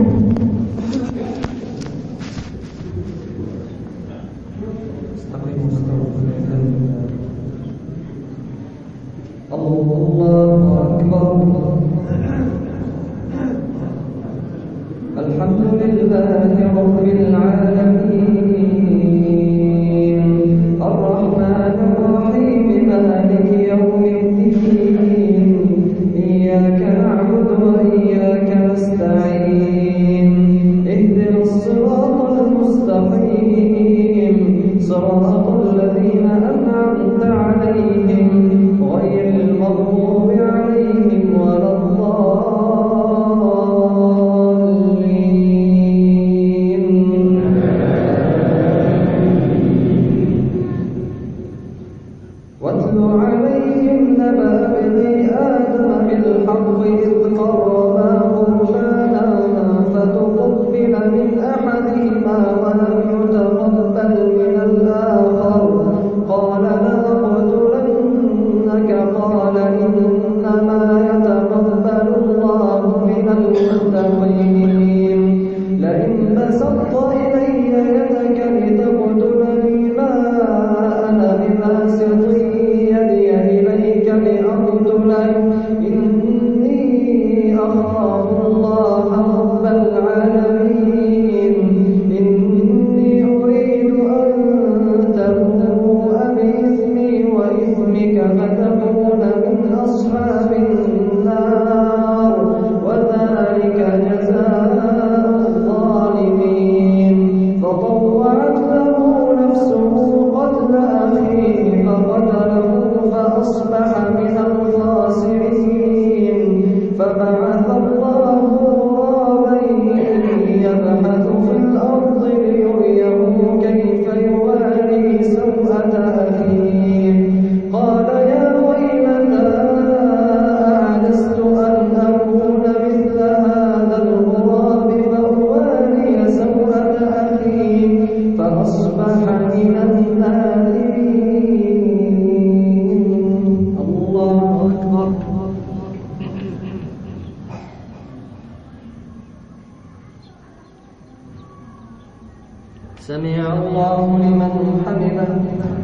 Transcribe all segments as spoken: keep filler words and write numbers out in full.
سمع الله لمن حمده.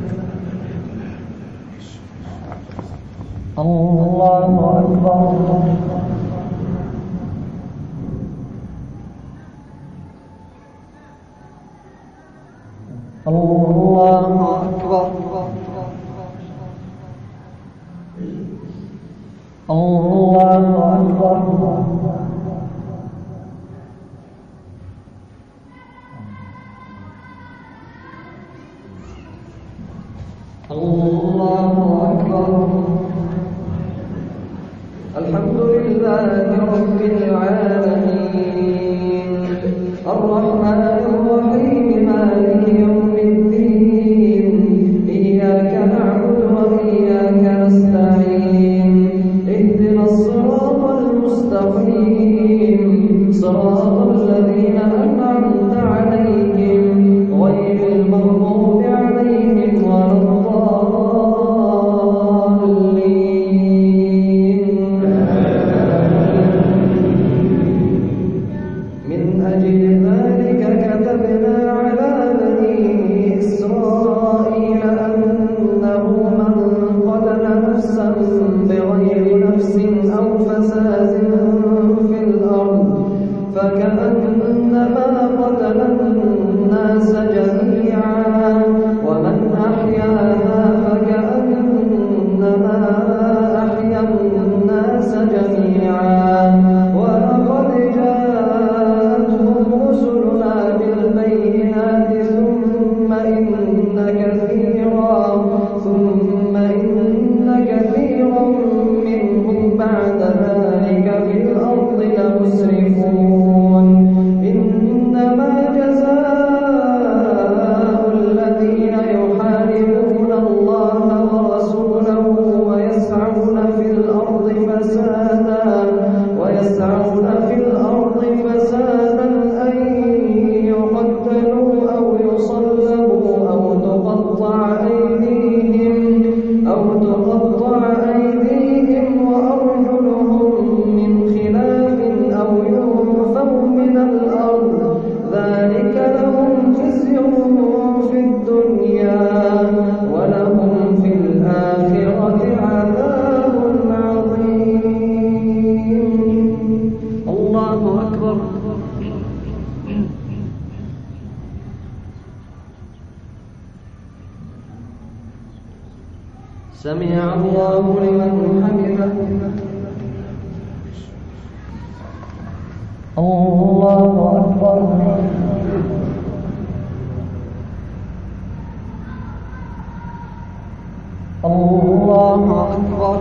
الله أكبر. الله أكبر. الله أكبر. الله أكبر. الحمد لله رب العالمين الرحمن الرحيم مالك يوم الدين إياك نعبد وإياك نستعين اهدنا الصراط المستقيم صراط الذين أنعمت عليهم غير المغضوب عليهم ولا فكأنما قتل الناس جميعا سمع الله لمن حمده. الله أكبر. الله أكبر.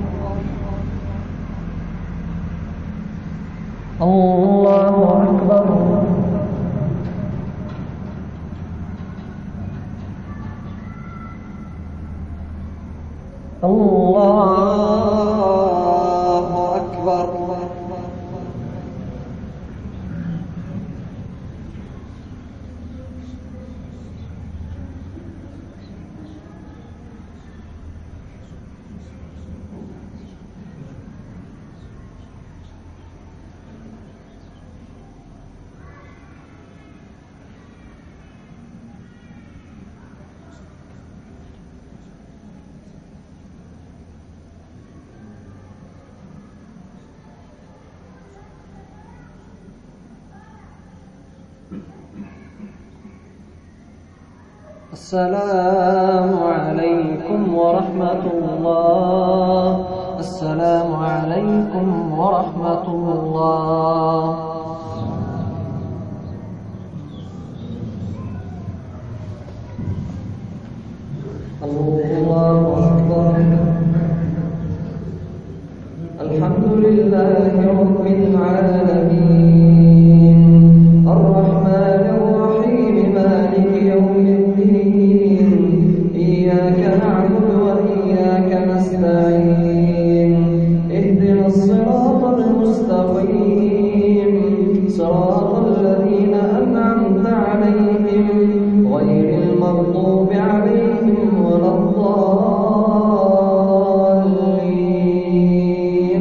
الله أكبر. الله أكبر. السلام عليكم ورحمة الله. السلام عليكم ورحمة الله. الله أكبر. الحمد لله رب العالمين الرحمن الرحيم مالك يوم الدين إياك نعبد وإياك نستعين اهدنا الصراط المستقيم صراط الذين أنعمت عليهم غير المغضوب عليهم ولا الضالين.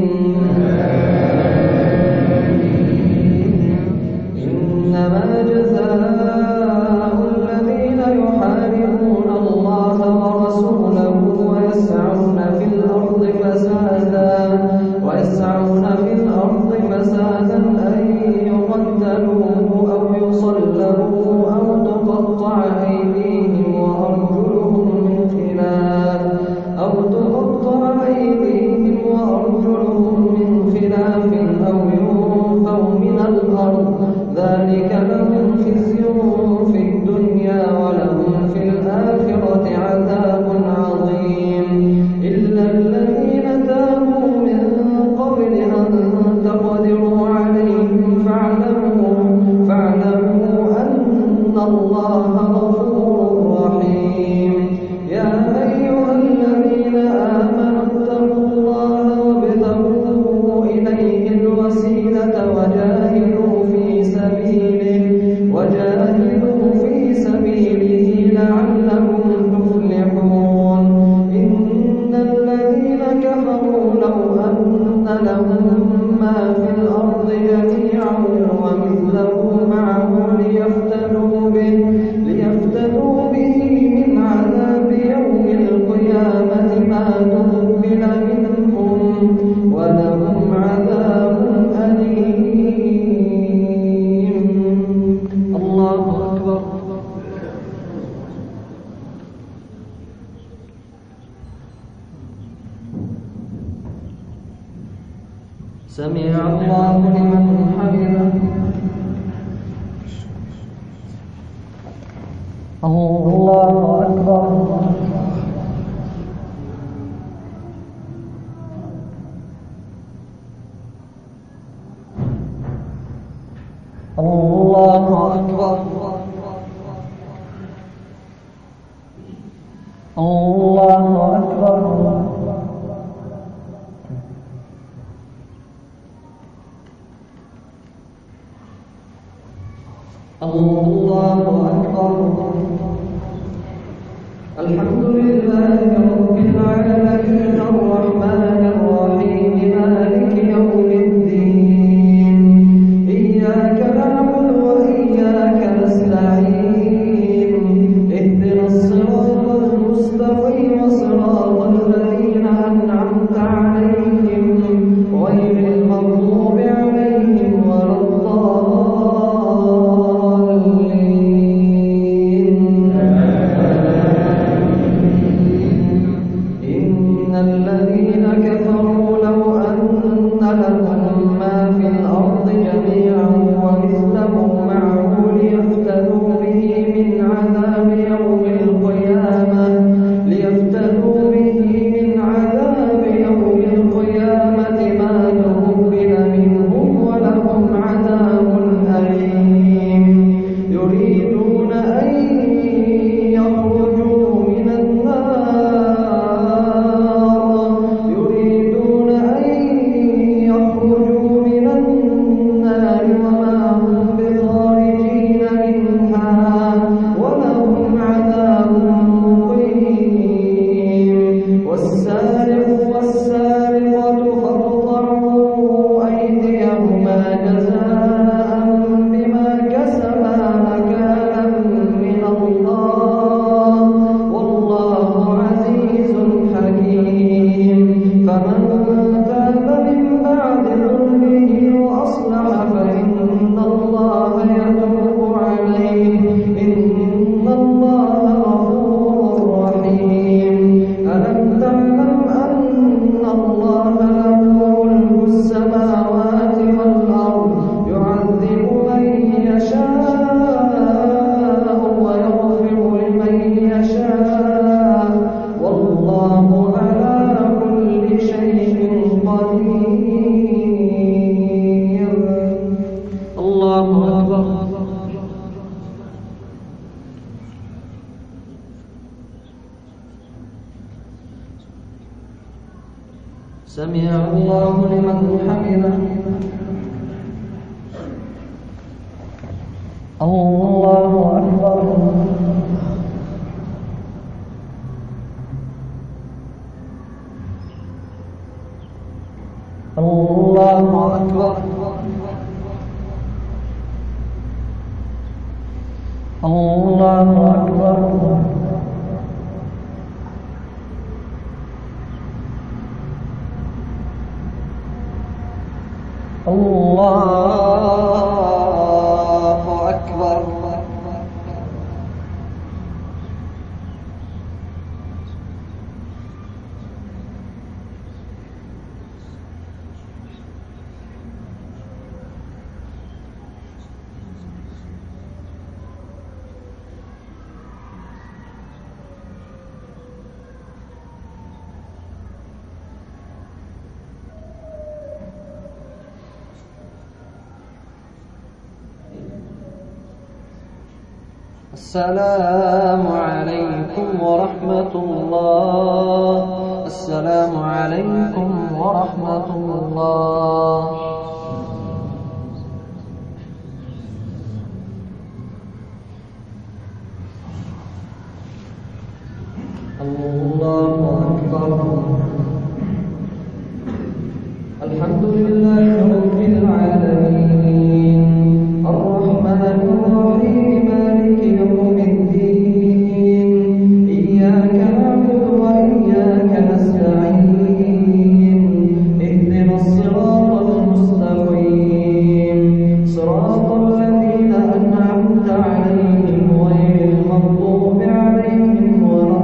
إنما جزاء الذين يحاربون الله ورسوله ويسعون في الأرض فسادا ويسعون في الأرض فسادا أن يقتلوا أو يصلبوا أو تقطع أيديهم وأرجلهم من خلاف أو تقطع أيديهم وأرجلهم من خلاف أو ينفوا من الأرض ذلك لهم خزي في الدنيا ولهم في الآخرة عذاب عظيم. إلا الذين تابوا من قبل أن تقدروا عليهم فاعلموا فاعلموا أن الله غفور رحيم. يا أيها الذين آمنوا اتقوا الله وابتغوا إليه الوسيلة وجاهدوا في سبيله وجاهدوا في سبيله لعلكم تفلحون. إن الذين كفروا لو أن لهم ما في الأرض جميعا ومثله معه ليفتدوا به ليفتدوا به من عذاب يوم القيامة ما تقبل منهم ولهم عذاب أليم. الله أكبر. سمع الله لمن حمده. الله أكبر. الله أكبر. الله أكبر. الله أكبر. الحمد لله رب العالمين الرحمن الرحيم مالك يوم الدين إياك نعبد وإياك نستعين اهدنا الصراط المستقيم صراط الذين أنعمت عليهم غير المغضوب عليهم ولا الضالين. الله أكبر. الله أكبر. الله أكبر. الله أكبر. السلام عليكم ورحمة الله. السلام عليكم ورحمة الله. الله أكبر. الحمد لله رب العالمين الرحمن الرحيم مالك يوم الدين إياك نعبد وإياك نستعين اهدنا الصراط المستقيم صراط الذين أنعمت عليهم غير المغضوب عليهم ولا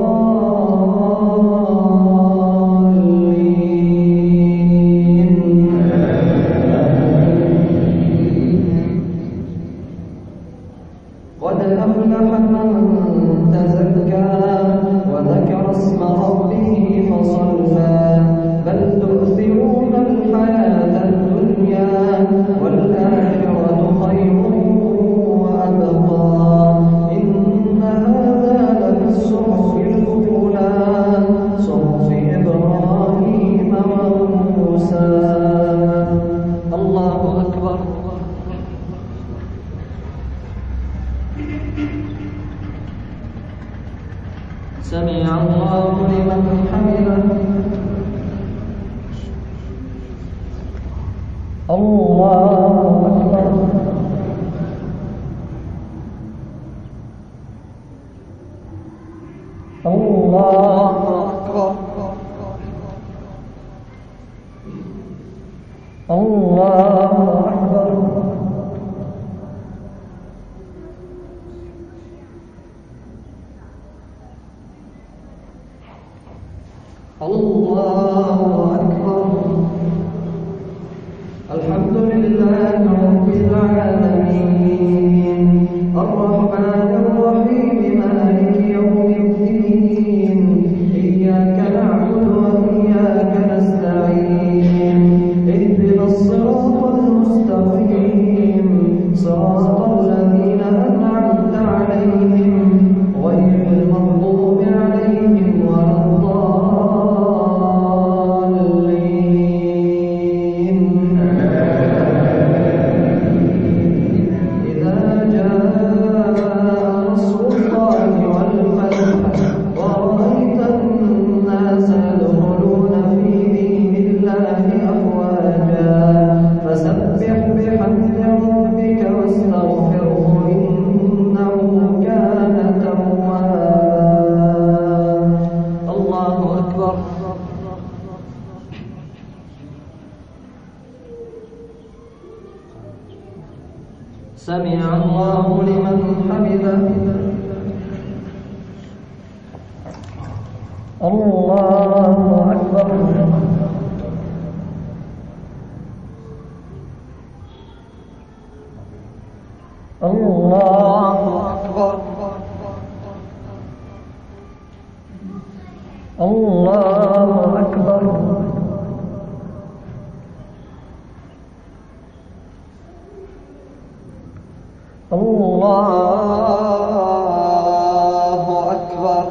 قد أفلح من تزكى وذكر اسم ربه فصلى بل تؤثرون الحياة الدنيا والآخرة خير وأبقى إن هذا لفي الصحف الأولى صحف إبراهيم وموسى. الله أكبر. سمع الله لمن حمده. الله أكبر. الله أكبر. الله أكبر. الله أكبر. الحمد لله رب العالمين الرحمن الرحيم مالك يوم الدين إياك نعبد وإياك نستعين اهدنا الصراط المستقيم صراط الذين أنعمت عليهم غير المغضوب عليهم ولا الضالين. إذا جاء نصر الله والفتح ورأيت الناس يدخلون في دين الله أفواجا فسبح بحمد ربك واستغفره إنه كان توابا. الله أكبر. سمع الله لمن حمده. الله أكبر. الله أكبر. الله أكبر. الله أكبر.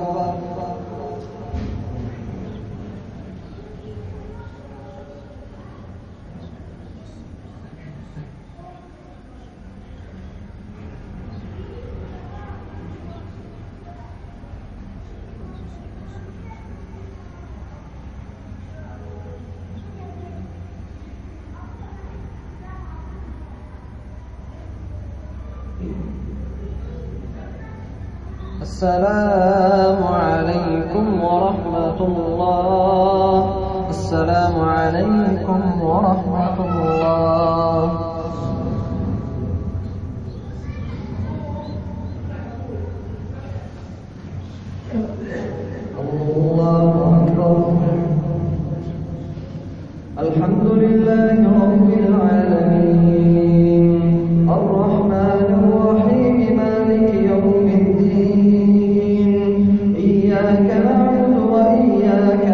السلام عليكم ورحمة الله. السلام عليكم ورحمة الله. الله أكبر. الحمد لله رب العالمين الرحمن الرحيم مالك يوم الدين إياك نعبد وإياك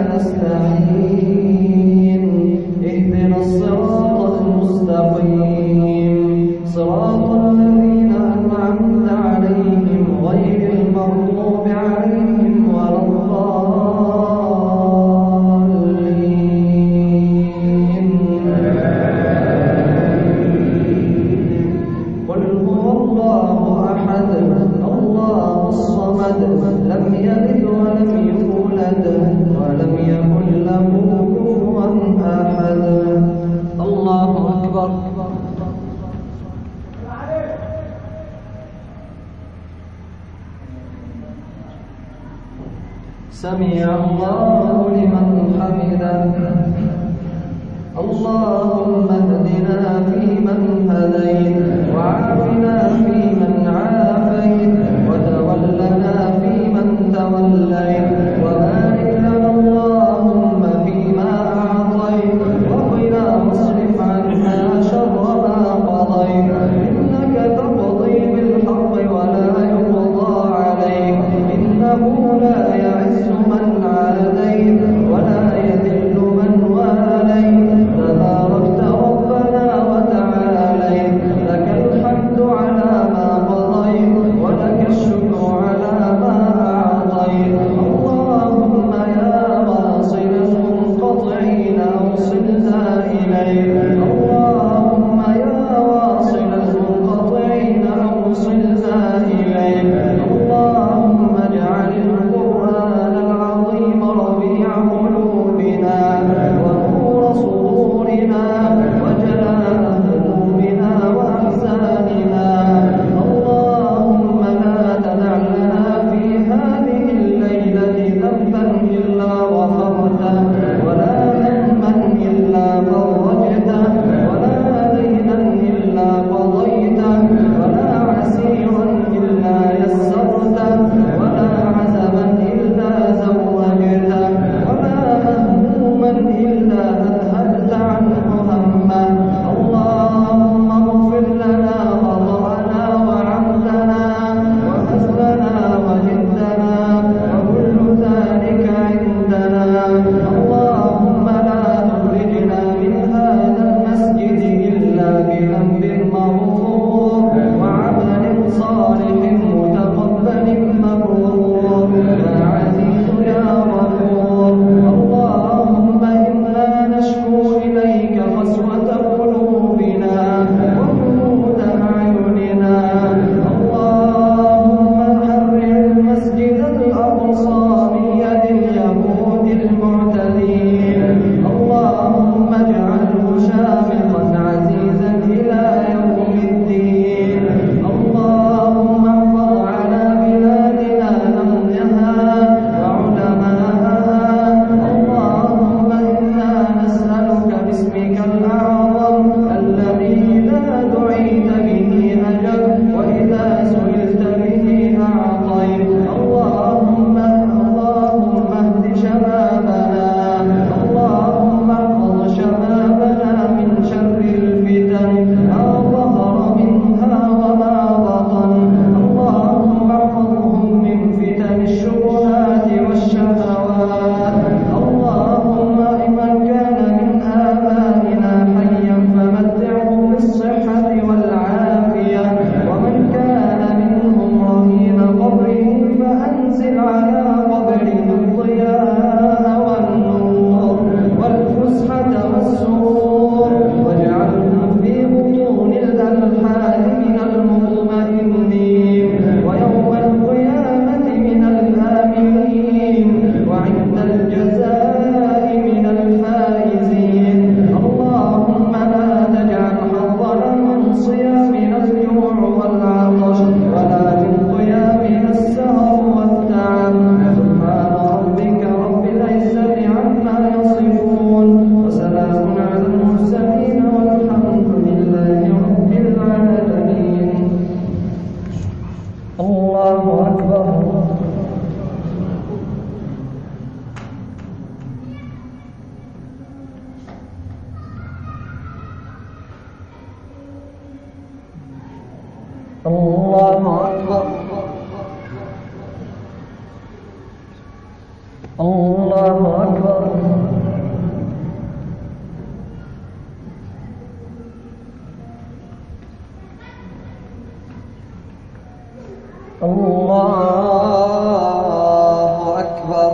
نستعين اهدنا الصراط المستقيم صراط الذين أنعمت عليهم غير المغضوب عليهم ولا الضالين. قل هو الله أحد الله الصمد لم يلد ولم يولد ولم يكن له كفوا أحد. الله أكبر. سمع الله لمن حمده. اللهم اهدنا فيمن هديت وعافنا فيمن عافيت وتولنا فيمن توليت وبارك لنا اللهم فيما أعطيت وقنا واصرف عنا شر ما قضيت إنك تقضي بالحق ولا يقضى عليك إنه لا يعز من عاديت ولا يذل من واليت تباركت ربنا وتعاليت الله أكبر الله أكبر الله أكبر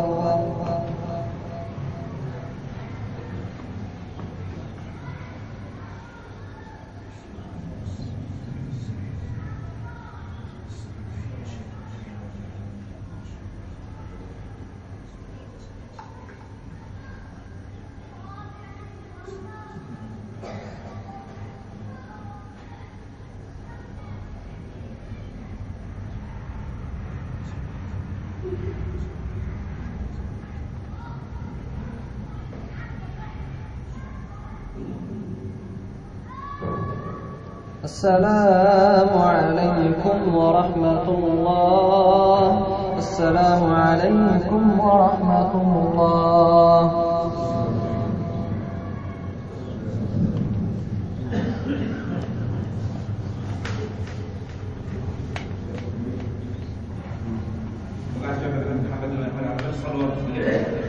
السلام عليكم ورحمة الله. السلام عليكم ورحمة الله. وقعد جابر بن محمد بن عبد الله صلى الله عليه وسلم